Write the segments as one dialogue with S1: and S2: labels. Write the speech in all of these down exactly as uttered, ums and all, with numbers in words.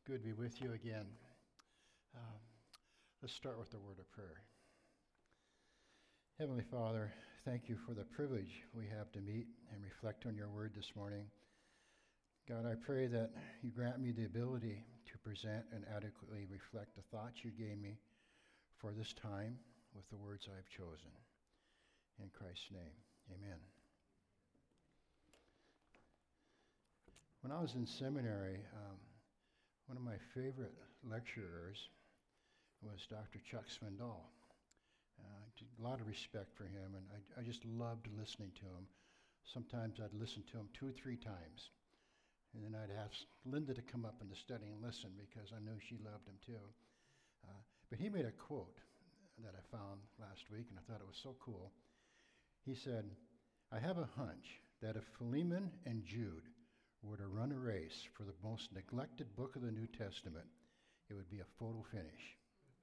S1: Good to be with you again. Um, let's start with the word of prayer. Heavenly Father, thank you for the privilege we have to meet and reflect on your word this morning. God, I pray that you grant me the ability to present and adequately reflect the thoughts you gave me for this time with the words I've chosen. In Christ's name, amen. When I was in seminary, um, one of my favorite lecturers was Doctor Chuck Swindoll. Uh, a lot of respect for him, and I, I just loved listening to him. Sometimes I'd listen to him two or three times, and then I'd ask Linda to come up in the study and listen because I knew she loved him too. Uh, but he made a quote that I found last week, and I thought it was so cool. He said, "I have a hunch that if Philemon and Jude were to run a race for the most neglected book of the New Testament, it would be a photo finish."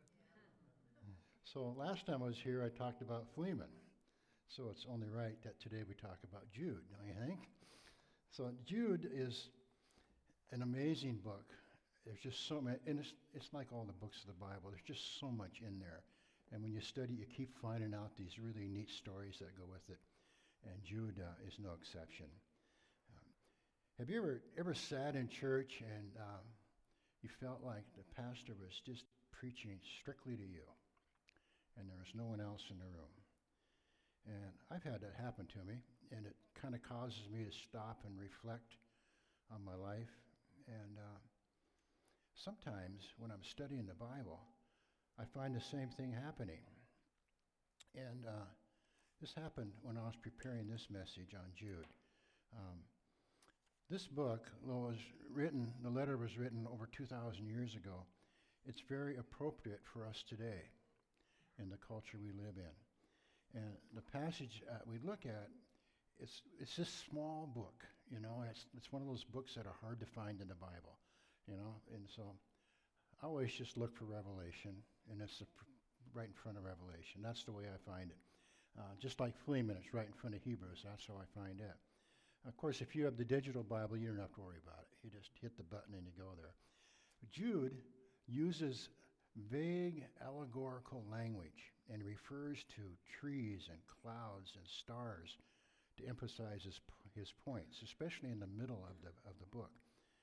S1: So last time I was here, I talked about Philemon. So it's only right that today we talk about Jude, don't you think? So Jude is an amazing book. There's just so much, and it's, it's like all the books of the Bible. There's just so much in there. And when you study, you keep finding out these really neat stories that go with it. And Jude uh, is no exception. Um, have you ever ever sat in church and um, you felt like the pastor was just preaching strictly to you, and there was no one else in the room? And I've had that happen to me, and it kind of causes me to stop and reflect on my life. And uh, sometimes when I'm studying the Bible, I find the same thing happening. And uh, this happened when I was preparing this message on Jude. Um, this book, though it was written, the letter was written over two thousand years ago, it's very appropriate for us today in the culture we live in. And the passage uh, we look at, it's it's this small book, you know, it's it's one of those books that are hard to find in the Bible, you know, and so I always just look for Revelation, and it's the pr- right in front of Revelation. That's the way I find it. Uh, just like Philemon, it's right in front of Hebrews. That's how I find it. Of course, if you have the digital Bible, you don't have to worry about it. You just hit the button and you go there. Jude uses vague allegorical language and refers to trees and clouds and stars to emphasize his, his points, especially in the middle of the, of the book.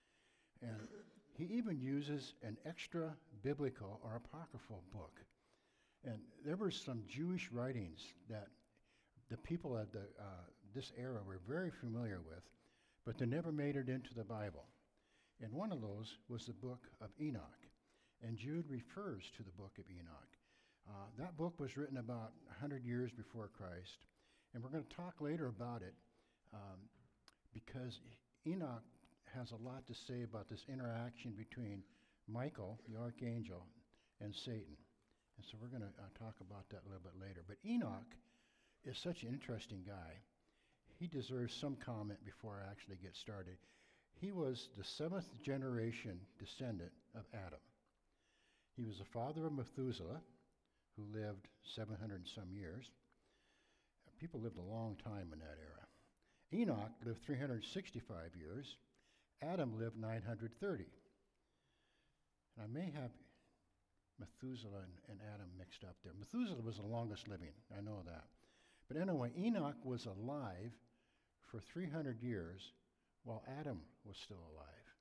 S1: And he even uses an extra biblical or apocryphal book. And there were some Jewish writings that the people of the, uh, this era were very familiar with, but they never made it into the Bible. And one of those was the book of Enoch. And Jude refers to the book of Enoch. Uh, that book was written about one hundred years before Christ. And we're going to talk later about it um, because Enoch has a lot to say about this interaction between Michael, the archangel, and Satan. And so we're going to uh, talk about that a little bit later. But Enoch is such an interesting guy. He deserves some comment before I actually get started. He was the seventh generation descendant of Adam. He was the father of Methuselah, who lived seven hundred and some years. People lived a long time in that era. Enoch lived three hundred sixty-five years. Adam lived nine hundred thirty. And I may have Methuselah and, and Adam mixed up there. Methuselah was the longest living, I know that. But anyway, Enoch was alive for three hundred years while Adam was still alive.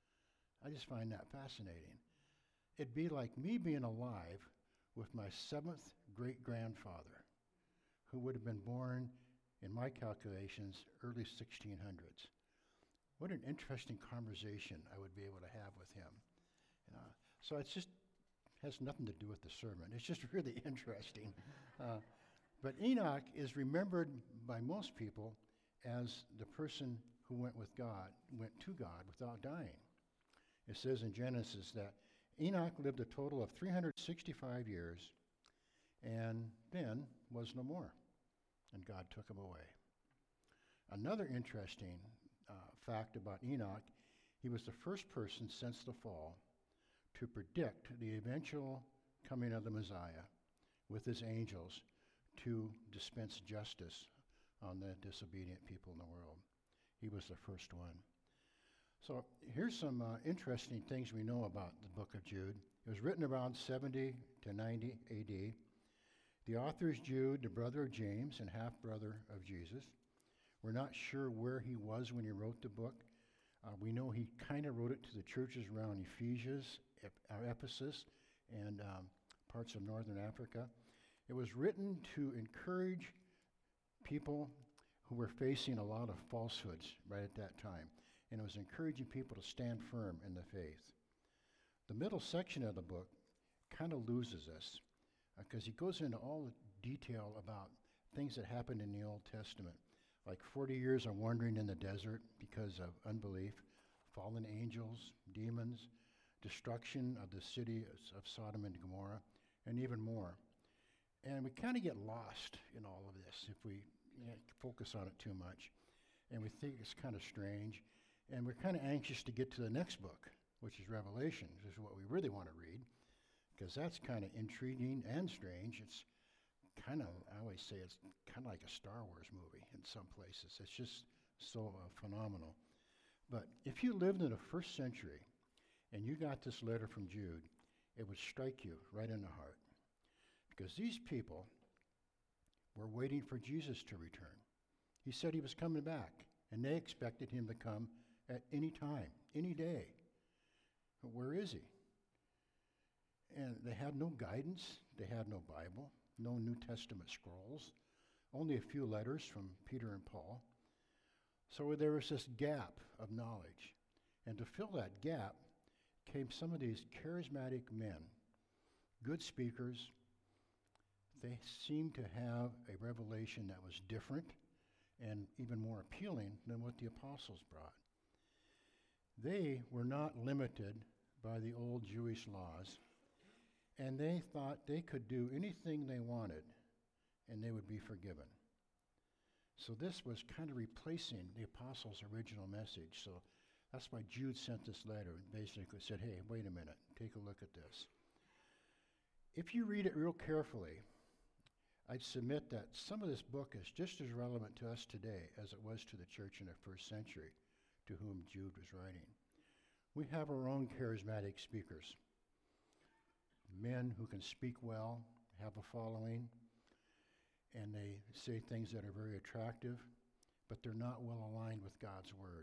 S1: I just find that fascinating. It'd be like me being alive with my seventh great-grandfather, who would have been born, in my calculations, early sixteen hundreds. What an interesting conversation I would be able to have with him. Uh, so it just has nothing to do with the sermon. It's just really interesting. Uh, but Enoch is remembered by most people as the person who went with God, went to God without dying. It says in Genesis that Enoch lived a total of three hundred sixty-five years and then was no more, and God took him away. Another interesting uh, fact about Enoch, he was the first person since the fall to predict the eventual coming of the Messiah with his angels to dispense justice on the disobedient people in the world. He was the first one. So here's some uh, interesting things we know about the book of Jude. It was written around seventy to ninety A D. The author is Jude, the brother of James and half-brother of Jesus. We're not sure where he was when he wrote the book. Uh, we know he kind of wrote it to the churches around Ephesus, Ep- uh, Ephesus, and um, parts of northern Africa. It was written to encourage people who were facing a lot of falsehoods right at that time. And it was encouraging people to stand firm in the faith. The middle section of the book kind of loses us because he goes into all the detail about things that happened in the Old Testament, like forty years of wandering in the desert because of unbelief, fallen angels, demons, destruction of the city of Sodom and Gomorrah, and even more. And we kind of get lost in all of this if we you know, focus on it too much. And we think it's kind of strange. And we're kind of anxious to get to the next book, which is Revelation. This is what we really want to read, because that's kind of intriguing and strange. It's kind of, I always say it's kind of like a Star Wars movie in some places. It's just so uh, phenomenal. But if you lived in the first century and you got this letter from Jude, it would strike you right in the heart. Because these people were waiting for Jesus to return. He said he was coming back, and they expected him to come at any time, any day. But where is he? And they had no guidance. They had no Bible, no New Testament scrolls, only a few letters from Peter and Paul. So there was this gap of knowledge. And to fill that gap came some of these charismatic men, good speakers. They seemed to have a revelation that was different and even more appealing than what the apostles brought. They were not limited by the old Jewish laws, and they thought they could do anything they wanted and they would be forgiven. So this was kind of replacing the apostles' original message. So that's why Jude sent this letter and basically said, hey, wait a minute, take a look at this. If you read it real carefully, I'd submit that some of this book is just as relevant to us today as it was to the church in the first century to whom Jude was writing. We have our own charismatic speakers, men who can speak well, have a following, and they say things that are very attractive, but they're not well aligned with God's word.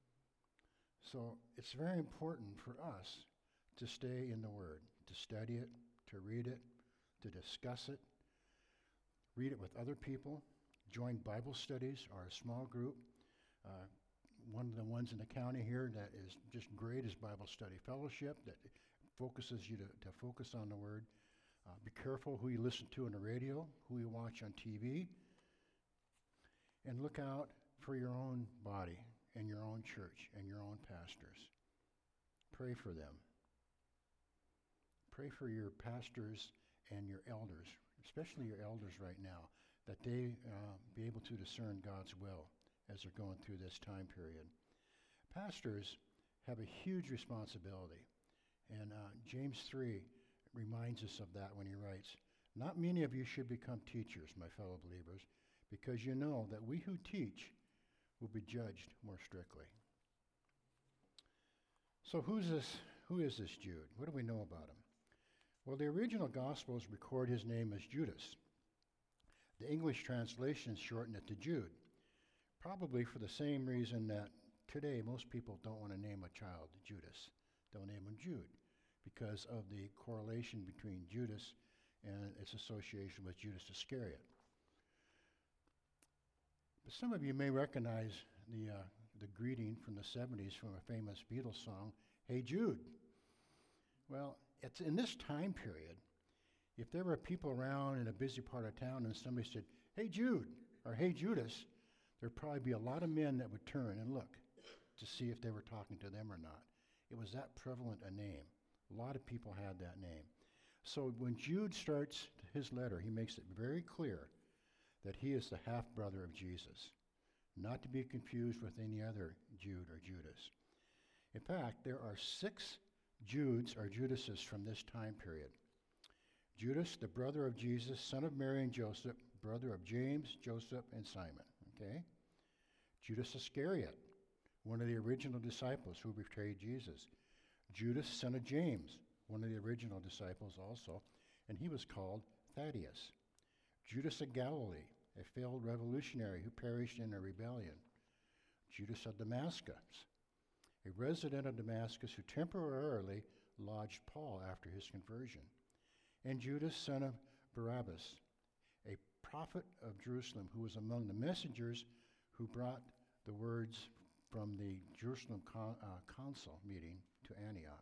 S1: So it's very important for us to stay in the word, to study it, to read it, to discuss it, read it with other people, join Bible studies or a small group. Uh, one of the ones in the county here that is just great is Bible Study Fellowship, that focuses you to, to focus on the Word. Uh, be careful who you listen to on the radio, who you watch on T V, and look out for your own body and your own church and your own pastors. Pray for them. Pray for your pastors and your elders, especially your elders right now, that they uh, be able to discern God's will as they're going through this time period. Pastors have a huge responsibility, and uh, James three reminds us of that when he writes, "Not many of you should become teachers, my fellow believers, because you know that we who teach will be judged more strictly." So who's this? Who is this Jude? What do we know about him? Well, the original Gospels record his name as Judas. The English translations shorten it to Jude, probably for the same reason that today most people don't want to name a child Judas. They'll name him Jude because of the correlation between Judas and its association with Judas Iscariot. But some of you may recognize the, uh, the greeting from the seventies from a famous Beatles song, "Hey Jude." Well, it's in this time period, if there were people around in a busy part of town and somebody said, "Hey Jude," or "Hey Judas," there'd probably be a lot of men that would turn and look to see if they were talking to them or not. It was that prevalent a name. A lot of people had that name. So when Jude starts his letter, he makes it very clear that he is the half-brother of Jesus, not to be confused with any other Jude or Judas. In fact, there are six Judes or Judases from this time period. Judas, the brother of Jesus, son of Mary and Joseph, brother of James, Joseph, and Simon. Okay? Judas Iscariot, one of the original disciples who betrayed Jesus. Judas, son of James, one of the original disciples also, and he was called Thaddeus. Judas of Galilee, a failed revolutionary who perished in a rebellion. Judas of Damascus, a resident of Damascus who temporarily lodged Paul after his conversion. And Judas, son of Barabbas, a prophet of Jerusalem who was among the messengers who brought the words from the Jerusalem con- uh, council meeting to Antioch.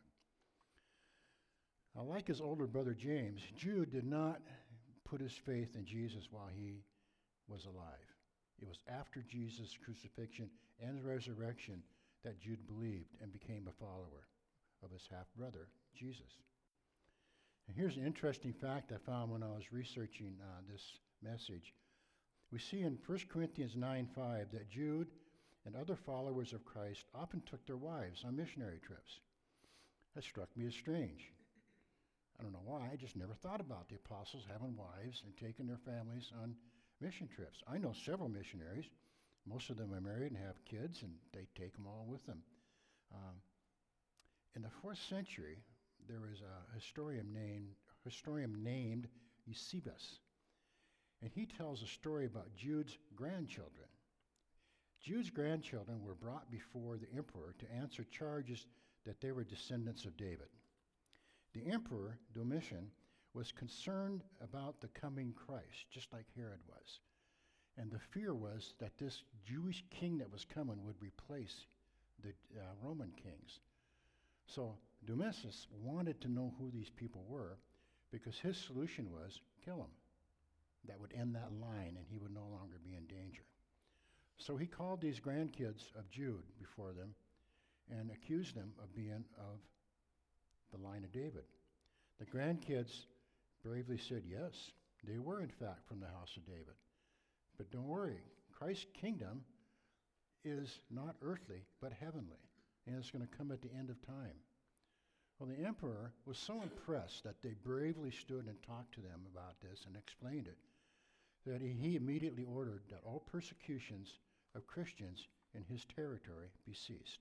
S1: Now, like his older brother James, Jude did not put his faith in Jesus while he was alive. It was after Jesus' crucifixion and resurrection that Jude believed and became a follower of his half-brother, Jesus. And here's an interesting fact I found when I was researching uh, this message. We see in First Corinthians nine five that Jude and other followers of Christ often took their wives on missionary trips. That struck me as strange. I don't know why, I just never thought about the apostles having wives and taking their families on mission trips. I know several missionaries. Most of them are married and have kids, and they take them all with them. Um, in the fourth century, there was a historian named, historian named Eusebius, and he tells a story about Jude's grandchildren. Jude's grandchildren were brought before the emperor to answer charges that they were descendants of David. The emperor, Domitian, was concerned about the coming Christ, just like Herod was. And the fear was that this Jewish king that was coming would replace the uh, Roman kings. So Domitius wanted to know who these people were because his solution was kill them. That would end that line and he would no longer be in danger. So he called these grandkids of Jude before them and accused them of being of the line of David. The grandkids bravely said yes, they were in fact from the house of David. But don't worry, Christ's kingdom is not earthly, but heavenly, and it's going to come at the end of time. Well, the emperor was so impressed that they bravely stood and talked to them about this and explained it, that he, he immediately ordered that all persecutions of Christians in his territory be ceased.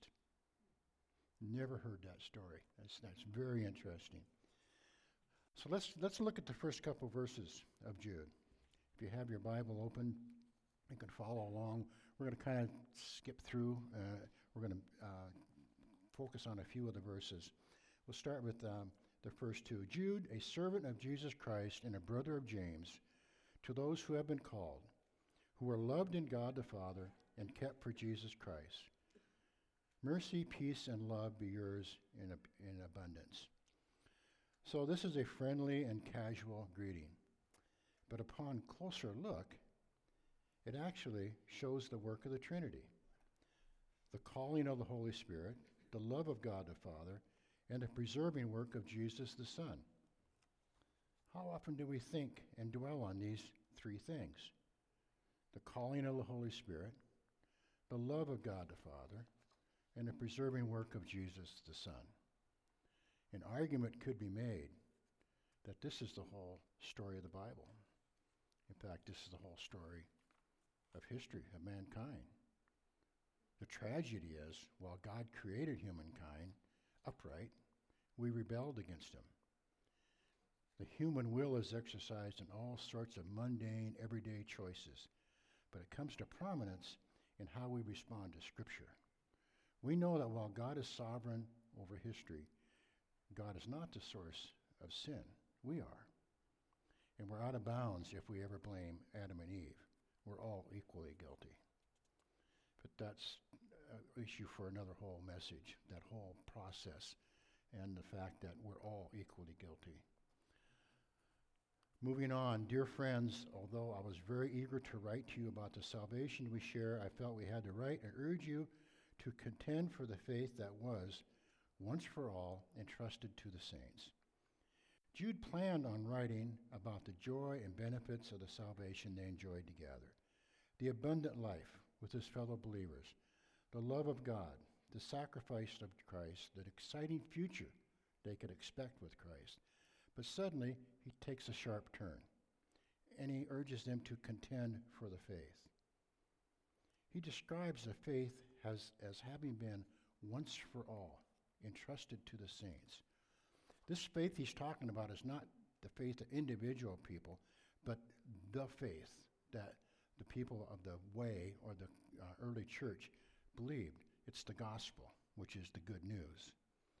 S1: Never heard that story. That's, that's very interesting. So let's, let's look at the first couple verses of Jude. If you have your Bible open, you can follow along. We're going to kind of skip through. Uh, we're going to uh, focus on a few of the verses. We'll start with um, the first two. Jude, a servant of Jesus Christ and a brother of James, to those who have been called, who are loved in God the Father and kept for Jesus Christ. Mercy, peace, and love be yours in, ab- in abundance. So this is a friendly and casual greeting. But upon closer look, it actually shows the work of the Trinity, the calling of the Holy Spirit, the love of God the Father, and the preserving work of Jesus the Son. How often do we think and dwell on these three things? The calling of the Holy Spirit, the love of God the Father, and the preserving work of Jesus the Son. An argument could be made that this is the whole story of the Bible. In fact, this is the whole story of history, of mankind. The tragedy is, while God created humankind upright, we rebelled against him. The human will is exercised in all sorts of mundane, everyday choices, but it comes to prominence in how we respond to Scripture. We know that while God is sovereign over history, God is not the source of sin. We are. And we're out of bounds if we ever blame Adam and Eve. We're all equally guilty. But that's an issue for another whole message, that whole process, and the fact that we're all equally guilty. Moving on, dear friends, although I was very eager to write to you about the salvation we share, I felt we had to write and urge you to contend for the faith that was, once for all, entrusted to the saints. Jude planned on writing about the joy and benefits of the salvation they enjoyed together, the abundant life with his fellow believers, the love of God, the sacrifice of Christ, the exciting future they could expect with Christ. But suddenly, he takes a sharp turn, and he urges them to contend for the faith. He describes the faith has as having been once for all entrusted to the saints. This faith he's talking about is not the faith of individual people, but the faith that the people of the way or the uh, early church believed. It's the gospel, which is the good news.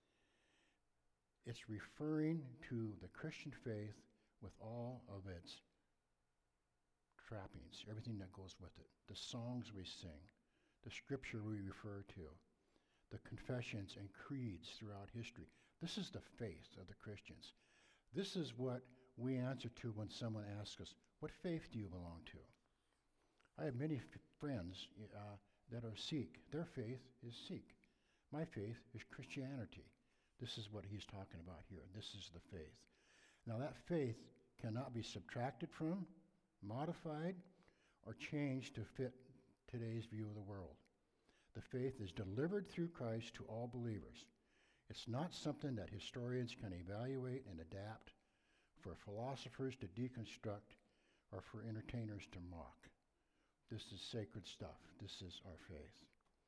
S1: It's referring to the Christian faith with all of its trappings, everything that goes with it, the songs we sing, the scripture we refer to, the confessions and creeds throughout history. This is the faith of the Christians. This is what we answer to when someone asks us, what faith do you belong to? I have many f- friends uh, that are Sikh. Their faith is Sikh. My faith is Christianity. This is what he's talking about here. This is the faith. Now that faith cannot be subtracted from, modified, or changed to fit today's view of the world. The faith is delivered through Christ to all believers. It's not something that historians can evaluate and adapt, for philosophers to deconstruct, or for entertainers to mock. This is sacred stuff. This is our faith.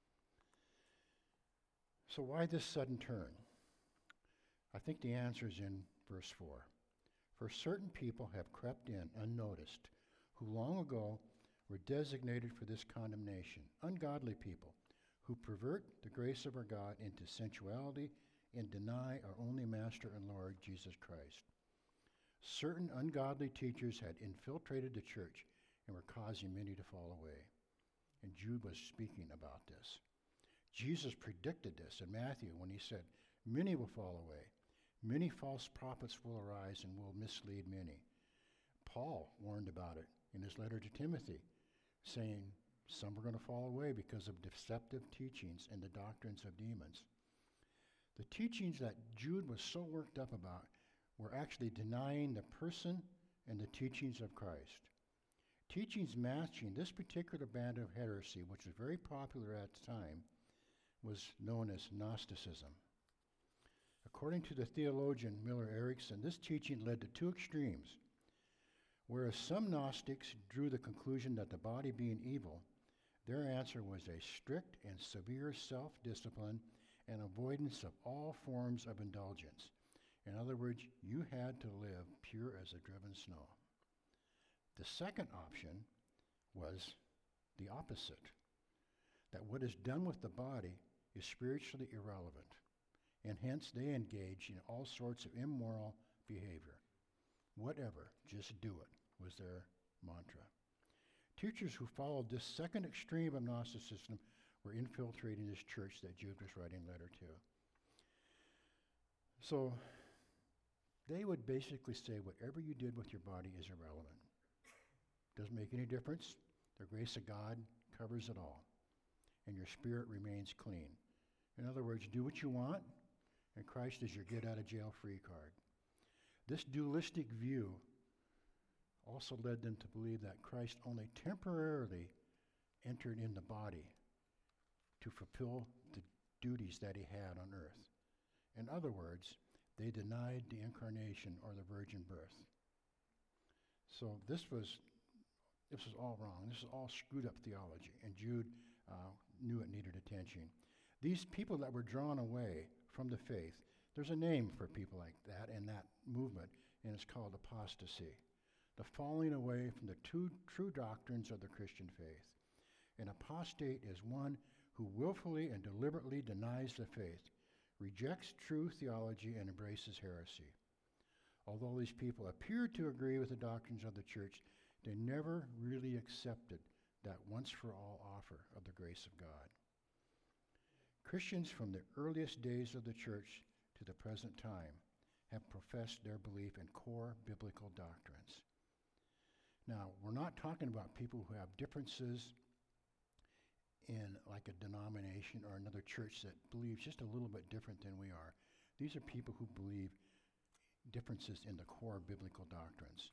S1: So why this sudden turn? I think the answer is in verse four. For certain people have crept in unnoticed, who long ago were designated for this condemnation, ungodly people, who pervert the grace of our God into sensuality and deny our only Master and Lord, Jesus Christ. Certain ungodly teachers had infiltrated the church and were causing many to fall away. And Jude was speaking about this. Jesus predicted this in Matthew when he said, many will fall away. Many false prophets will arise and will mislead many. Paul warned about it in his letter to Timothy, saying some are going to fall away because of deceptive teachings and the doctrines of demons. The teachings that Jude was so worked up about were actually denying the person and the teachings of Christ. Teachings matching this particular band of heresy, which was very popular at the time, was known as Gnosticism. According to the theologian Miller Erickson, this teaching led to two extremes. Whereas some Gnostics drew the conclusion that the body being evil, their answer was a strict and severe self-discipline and avoidance of all forms of indulgence. In other words, you had to live pure as a driven snow. The second option was the opposite, that what is done with the body is spiritually irrelevant, and hence they engage in all sorts of immoral behavior. Whatever, just do it, was their mantra. Teachers who followed this second extreme of Gnosticism were infiltrating this church that Jude was writing a letter to. So they would basically say whatever you did with your body is irrelevant. Doesn't make any difference. The grace of God covers it all, and your spirit remains clean. In other words, do what you want, and Christ is your get-out-of-jail-free card. This dualistic view also led them to believe that Christ only temporarily entered in the body to fulfill the duties that he had on earth. In other words, they denied the incarnation or the virgin birth. So this was this was all wrong. This was all screwed up theology, and Jude uh, knew it needed attention. These people that were drawn away from the faith, there's a name for people like that in that movement, and it's called apostasy. The falling away from the two true doctrines of the Christian faith. An apostate is one who willfully and deliberately denies the faith, rejects true theology, and embraces heresy. Although these people appeared to agree with the doctrines of the church, they never really accepted that once-for-all offer of the grace of God. Christians from the earliest days of the church to the present time have professed their belief in core biblical doctrines. Now, we're not talking about people who have differences in like a denomination or another church that believes just a little bit different than we are. These are people who believe differences in the core biblical doctrines.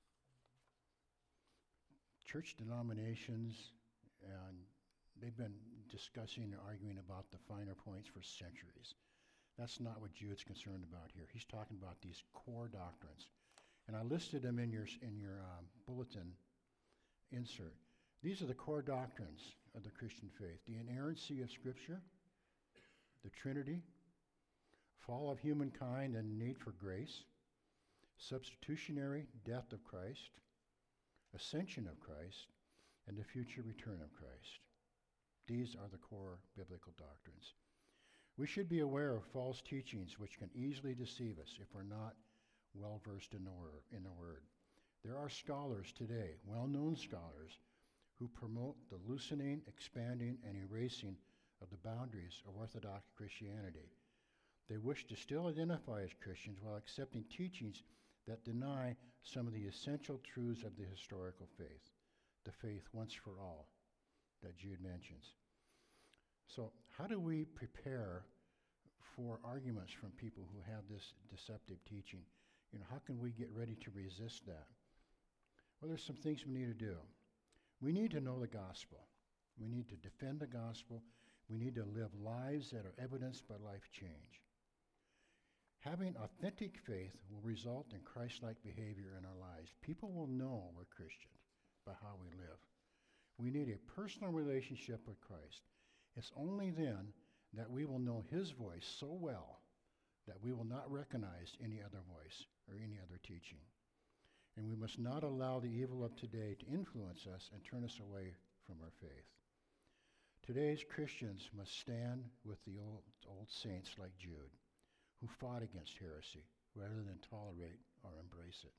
S1: Church denominations, and they've been discussing and arguing about the finer points for centuries. That's not what Jude's concerned about here. He's talking about these core doctrines. And I listed them in your, in your um, bulletin insert. These are the core doctrines of the Christian faith: the inerrancy of Scripture, the Trinity, fall of humankind and need for grace, substitutionary death of Christ, ascension of Christ, and the future return of Christ. These are the core biblical doctrines. We should be aware of false teachings which can easily deceive us if we're not well versed in the word, in the word. There are scholars today, well-known scholars, who promote the loosening, expanding, and erasing of the boundaries of Orthodox Christianity. They wish to still identify as Christians while accepting teachings that deny some of the essential truths of the historical faith, the faith once for all that Jude mentions. So how do we prepare for arguments from people who have this deceptive teaching? You know, how can we get ready to resist that? Well, there's some things we need to do. We need to know the gospel. We need to defend the gospel. We need to live lives that are evidenced by life change. Having authentic faith will result in Christ-like behavior in our lives. People will know we're Christians by how we live. We need a personal relationship with Christ. It's only then that we will know his voice so well that we will not recognize any other voice or any other teaching. And we must not allow the evil of today to influence us and turn us away from our faith. Today's Christians must stand with the old, old saints like Jude, who fought against heresy rather than tolerate or embrace it.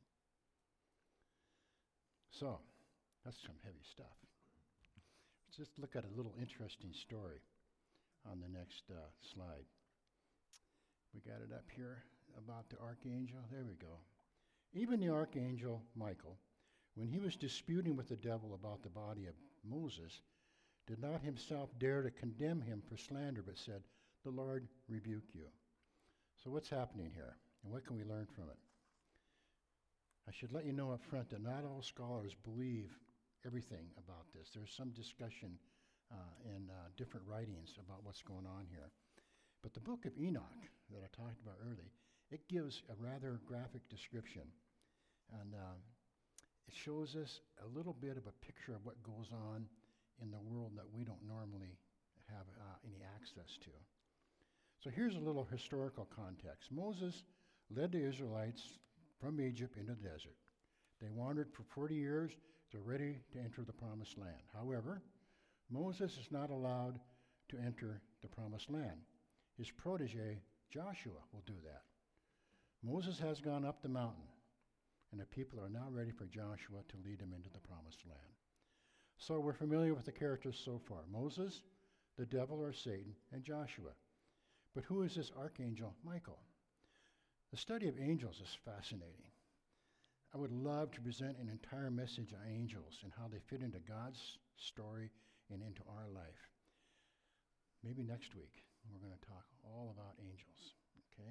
S1: So, that's some heavy stuff. Let's just look at a little interesting story on the next uh, slide. We got it up here about the archangel. There we go. Even the archangel Michael, when he was disputing with the devil about the body of Moses, did not himself dare to condemn him for slander, but said, "The Lord rebuke you." So what's happening here, and what can we learn from it? I should let you know up front that not all scholars believe everything about this. There's some discussion uh, in uh, different writings about what's going on here. But the book of Enoch that I talked about earlier, it gives a rather graphic description. And uh, it shows us a little bit of a picture of what goes on in the world that we don't normally have uh, any access to. So here's a little historical context. Moses led the Israelites from Egypt into the desert. They wandered for forty years. They're ready to enter the promised land. However, Moses is not allowed to enter the promised land. His protege, Joshua, will do that. Moses has gone up the mountain, and the people are now ready for Joshua to lead them into the promised land. So we're familiar with the characters so far: Moses, the devil or Satan, and Joshua. But who is this archangel Michael? The study of angels is fascinating. I would love to present an entire message on angels and how they fit into God's story and into our life. Maybe next week we're going to talk all about angels, okay?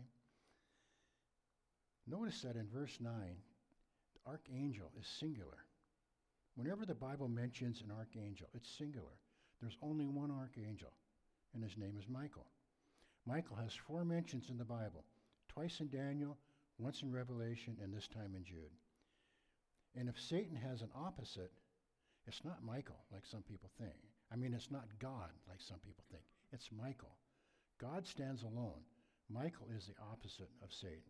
S1: Notice that in verse nine, the archangel is singular. Whenever the Bible mentions an archangel, it's singular. There's only one archangel, and his name is Michael. Michael has four mentions in the Bible, twice in Daniel, once in Revelation, and this time in Jude. And if Satan has an opposite, it's not Michael, like some people think. I mean, it's not God, like some people think. It's Michael. God stands alone. Michael is the opposite of Satan.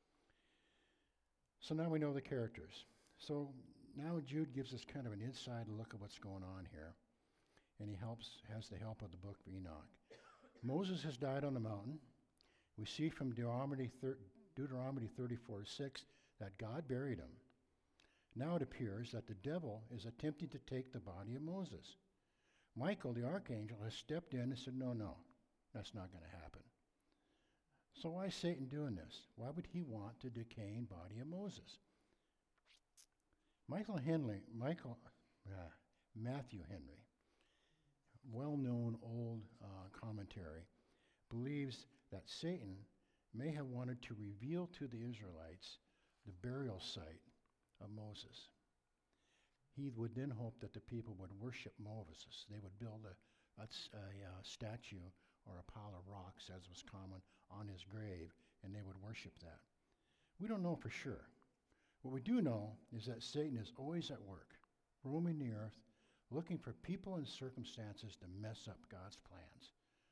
S1: So now we know the characters. So now Jude gives us kind of an inside look at what's going on here. And he helps, has the help of the book of Enoch. Moses has died on the mountain. We see from Deuteronomy, thir- Deuteronomy thirty-four six that God buried him. Now it appears that the devil is attempting to take the body of Moses. Michael, the archangel, has stepped in and said, no, no, that's not going to happen. So why is Satan doing this? Why would he want the decaying body of Moses? Michael Henry, Michael, uh, Matthew Henry, well-known old uh, commentary, believes that Satan may have wanted to reveal to the Israelites the burial site of Moses. He would then hope that the people would worship Moses. They would build a, a, a, a statue or a pile of rocks, as was common, on his grave, and they would worship that. We don't know for sure. What we do know is that Satan is always at work, roaming the earth, looking for people and circumstances to mess up God's plans.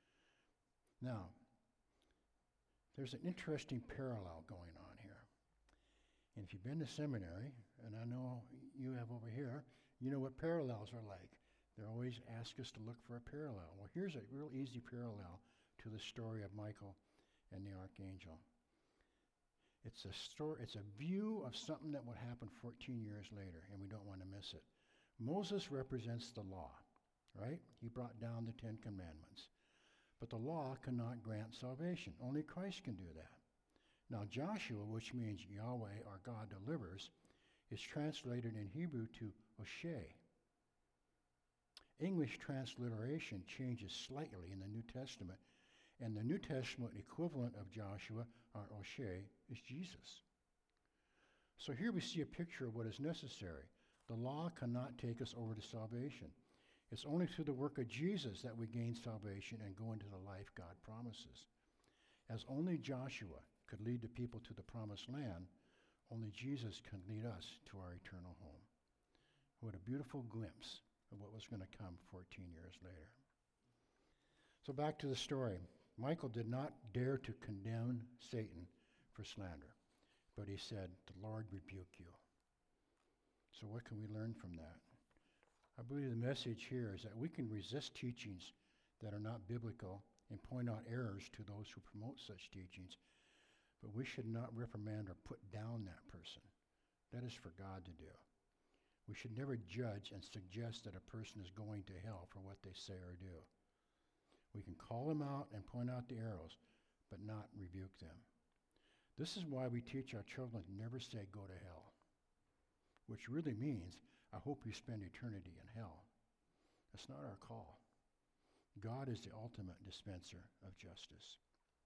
S1: Now, there's an interesting parallel going on here. And if you've been to seminary, and I know you have over here, you know what parallels are like. They always ask us to look for a parallel. Well, here's a real easy parallel to the story of Michael and the archangel. It's a story, it's a view of something that would happen fourteen years later, and we don't want to miss it. Moses represents the law, right? He brought down the Ten Commandments. But the law cannot grant salvation. Only Christ can do that. Now Joshua, which means Yahweh or God delivers, is translated in Hebrew to Oshe. English transliteration changes slightly in the New Testament, and the New Testament equivalent of Joshua or Oshe is Jesus. So here we see a picture of what is necessary. The law cannot take us over to salvation. It's only through the work of Jesus that we gain salvation and go into the life God promises. As only Joshua could lead the people to the promised land, only Jesus can lead us to our eternal home. What a beautiful glimpse of what was going to come fourteen years later. So back to the story. Michael did not dare to condemn Satan for slander, but he said, "The Lord rebuke you." So what can we learn from that? I believe the message here is that we can resist teachings that are not biblical and point out errors to those who promote such teachings, but we should not reprimand or put down that person. That is for God to do. We should never judge and suggest that a person is going to hell for what they say or do. We can call them out and point out the errors, but not rebuke them. This is why we teach our children to never say go to hell, which really means, I hope you spend eternity in hell. That's not our call. God is the ultimate dispenser of justice.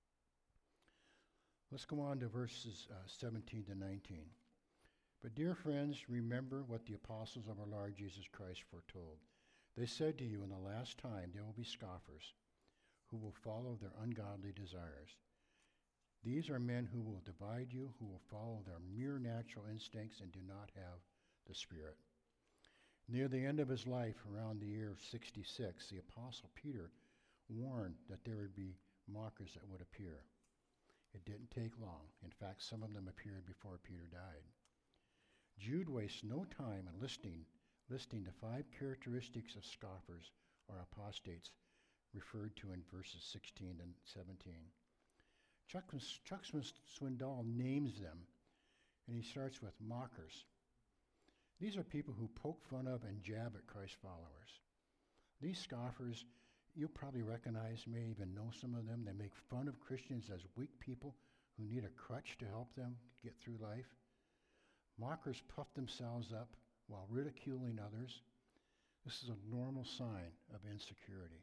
S1: Let's go on to verses uh, seventeen to nineteen. But dear friends, remember what the apostles of our Lord Jesus Christ foretold. They said to you, in the last time there will be scoffers who will follow their ungodly desires. These are men who will divide you, who will follow their mere natural instincts and do not have the Spirit. Near the end of his life, around the year sixty-six, the Apostle Peter warned that there would be mockers that would appear. It didn't take long. In fact, some of them appeared before Peter died. Jude wastes no time in listing, listing the five characteristics of scoffers or apostates referred to in verses sixteen and seventeen. Chuck, Chuck Swindoll names them, and he starts with mockers. These are people who poke fun of and jab at Christ followers. These scoffers, you'll probably recognize, may even know some of them. They make fun of Christians as weak people who need a crutch to help them get through life. Mockers puff themselves up while ridiculing others. This is a normal sign of insecurity.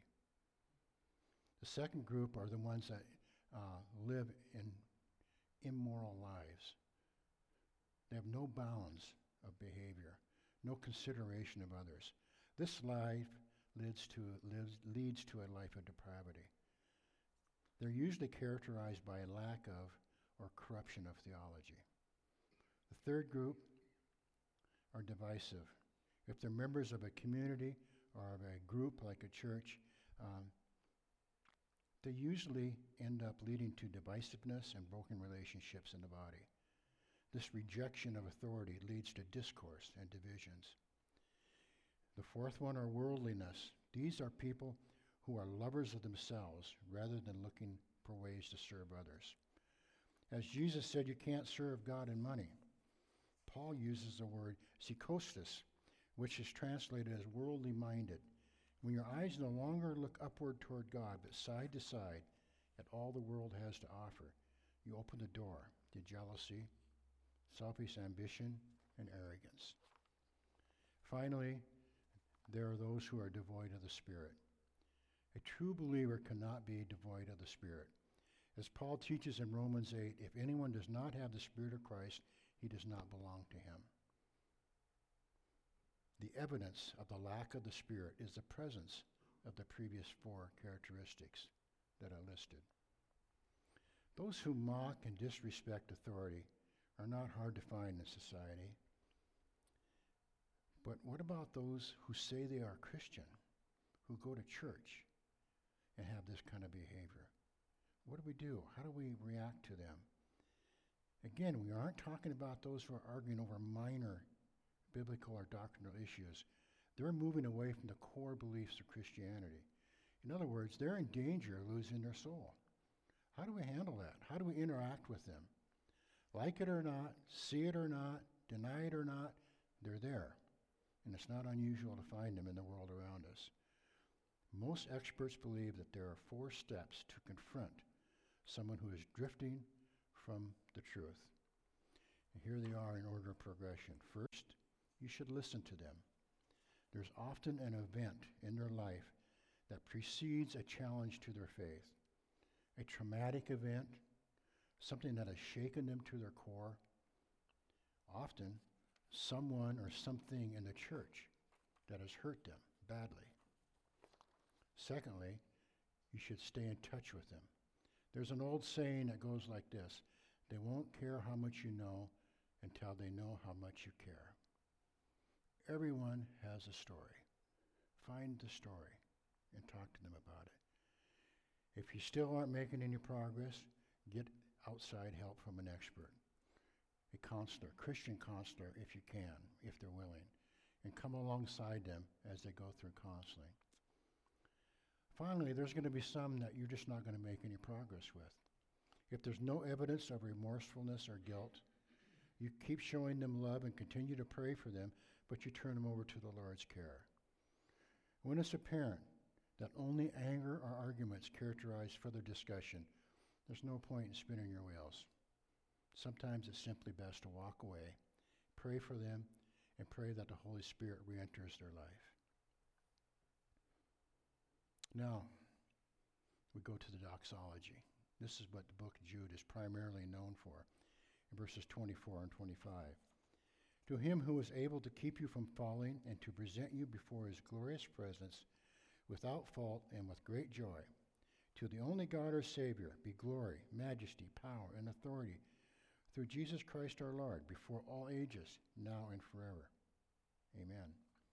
S1: The second group are the ones that uh, live in immoral lives. They have no bounds of behavior, no consideration of others. This life leads to, lives, leads to a life of depravity. They're usually characterized by a lack of or corruption of theology. The third group are divisive. If they're members of a community or of a group like a church, um, they usually end up leading to divisiveness and broken relationships in the body. This rejection of authority leads to discourse and divisions. The fourth one are worldliness. These are people who are lovers of themselves rather than looking for ways to serve others. As Jesus said, you can't serve God and money. Paul uses the word psychostis, which is translated as worldly minded. When your eyes no longer look upward toward God, but side to side at all the world has to offer, you open the door to jealousy, selfish ambition, and arrogance. Finally, there are those who are devoid of the Spirit. A true believer cannot be devoid of the Spirit. As Paul teaches in Romans eight, if anyone does not have the Spirit of Christ, he does not belong to him. The evidence of the lack of the Spirit is the presence of the previous four characteristics that are listed. Those who mock and disrespect authority are not hard to find in society. But what about those who say they are Christian, who go to church and have this kind of behavior? What do we do? How do we react to them? Again, we aren't talking about those who are arguing over minor biblical or doctrinal issues. They're moving away from the core beliefs of Christianity. In other words, they're in danger of losing their soul. How do we handle that? How do we interact with them? Like it or not, see it or not, deny it or not, they're there. And it's not unusual to find them in the world around us. Most experts believe that there are four steps to confront someone who is drifting from the truth. And here they are in order of progression. First, you should listen to them. There's often an event in their life that precedes a challenge to their faith. A traumatic event, something that has shaken them to their core. Often, someone or something in the church that has hurt them badly. Secondly, you should stay in touch with them. There's an old saying that goes like this: they won't care how much you know until they know how much you care. Everyone has a story. Find the story and talk to them about it. If you still aren't making any progress, get outside help from an expert, a counselor, Christian counselor if you can, if they're willing, and come alongside them as they go through counseling. Finally, there's going to be some that you're just not going to make any progress with. If there's no evidence of remorsefulness or guilt, you keep showing them love and continue to pray for them, but you turn them over to the Lord's care. When it's apparent that only anger or arguments characterize further discussion, there's no point in spinning your wheels. Sometimes it's simply best to walk away, pray for them, and pray that the Holy Spirit re-enters their life. Now, we go to the doxology. This is what the book of Jude is primarily known for, in verses twenty-four and twenty-five. To him who is able to keep you from falling and to present you before his glorious presence without fault and with great joy, to the only God our Savior be glory, majesty, power, and authority through Jesus Christ our Lord, before all ages, now and forever. Amen.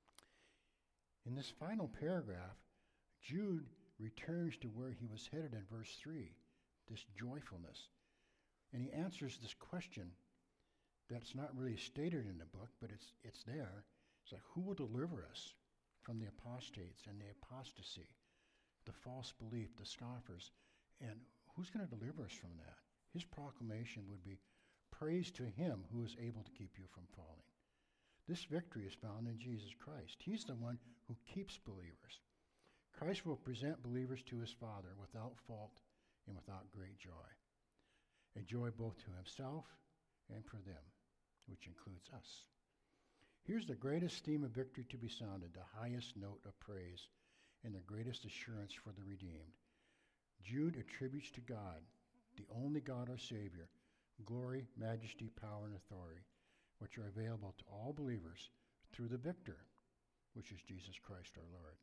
S1: In this final paragraph, Jude returns to where he was headed in verse three, this joyfulness. And he answers this question that's not really stated in the book, but it's it's there. It's like, who will deliver us from the apostates and the apostasy, the false belief, the scoffers? And who's going to deliver us from that? His proclamation would be, praise to him who is able to keep you from falling. This victory is found in Jesus Christ. He's the one who keeps believers. Christ will present believers to his Father without fault and without great joy. A joy both to himself and for them, which includes us. Here's the greatest theme of victory to be sounded, the highest note of praise, and the greatest assurance for the redeemed. Jude attributes to God, the only God our Savior, glory, majesty, power, and authority, which are available to all believers through the victor, which is Jesus Christ our Lord.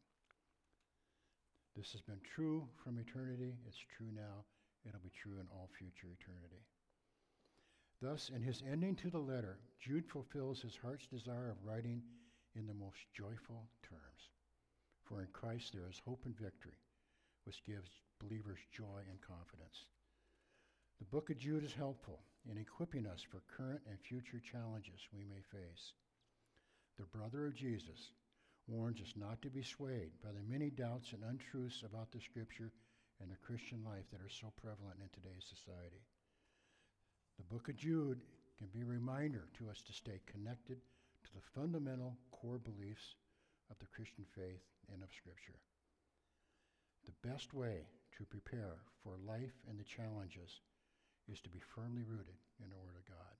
S1: This has been true from eternity. It's true now. It'll be true in all future eternity. Thus, in his ending to the letter, Jude fulfills his heart's desire of writing in the most joyful terms. For in Christ there is hope and victory, which gives believers joy and confidence. The book of Jude is helpful in equipping us for current and future challenges we may face. The brother of Jesus warns us not to be swayed by the many doubts and untruths about the Scripture and the Christian life that are so prevalent in today's society. The book of Jude can be a reminder to us to stay connected to the fundamental core beliefs of the Christian faith and of Scripture. The best way to prepare for life and the challenges is to be firmly rooted in the Word of God.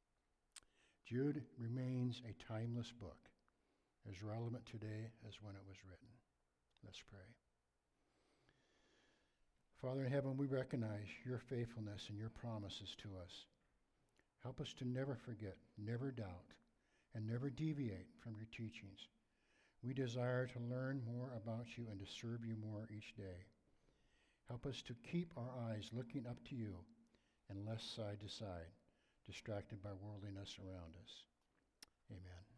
S1: Jude remains a timeless book, as relevant today as when it was written. Let's pray. Father in heaven, we recognize your faithfulness and your promises to us. Help us to never forget, never doubt, and never deviate from your teachings. We desire to learn more about you and to serve you more each day. Help us to keep our eyes looking up to you and less side to side, distracted by worldliness around us. Amen.